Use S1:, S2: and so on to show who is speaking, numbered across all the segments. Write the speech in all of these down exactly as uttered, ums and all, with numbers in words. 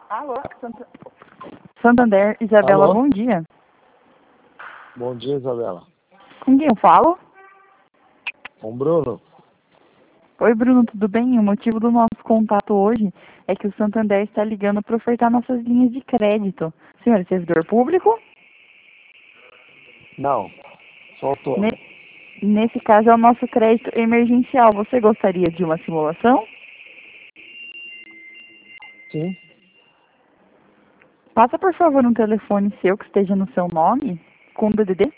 S1: Alô, Sant- Santander, Isabela,
S2: Alô?
S1: bom dia.
S2: Bom dia, Isabela.
S1: Com quem eu falo?
S2: Com o Bruno?
S1: Oi, Bruno, tudo bem? O motivo do nosso contato hoje é que o Santander está ligando para ofertar nossas linhas de crédito. Senhor, é servidor público?
S2: Não, sou autônomo.
S1: Ne- Nesse caso é o nosso crédito emergencial. Você gostaria de uma simulação?
S2: Sim,
S1: Passa, por favor, um telefone seu que esteja no seu nome, com D D D.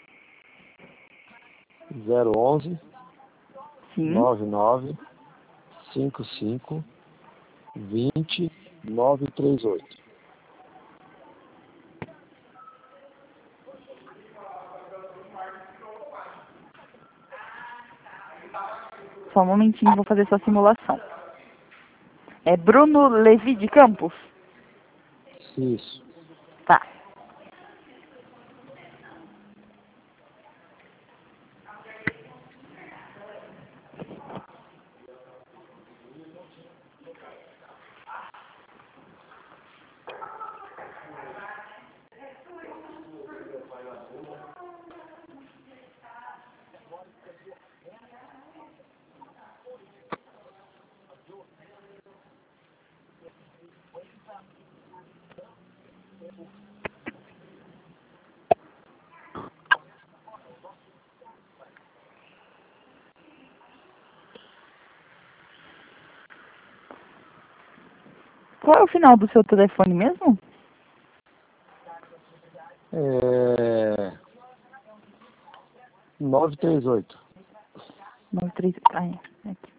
S2: zero onze,
S1: Sim.
S2: nove nove, cinco cinco, vinte, nove três oito.
S1: Só um momentinho, vou fazer sua simulação. É Bruno Levi de Campos?
S2: Isso.
S1: Tá. Qual é o final do seu telefone mesmo?
S2: É... nove três oito.
S1: nove três. Ah, é. Aqui.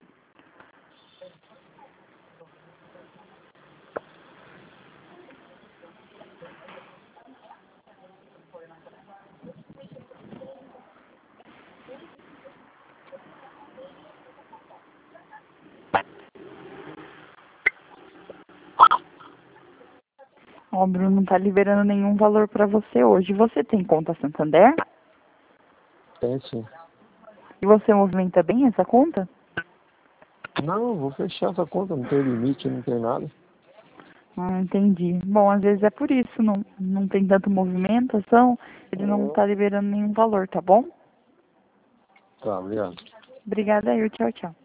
S1: Ó, Bruno, não tá liberando nenhum valor para você hoje. Você tem conta Santander?
S2: Tem sim.
S1: E você movimenta bem essa conta?
S2: Não, vou fechar essa conta, não tem limite, não tem nada.
S1: Ah, entendi. Bom, às vezes é por isso, não, não tem tanta movimentação, ele não tá liberando nenhum valor, tá bom?
S2: Tá, obrigado.
S1: Obrigada aí, tchau, tchau.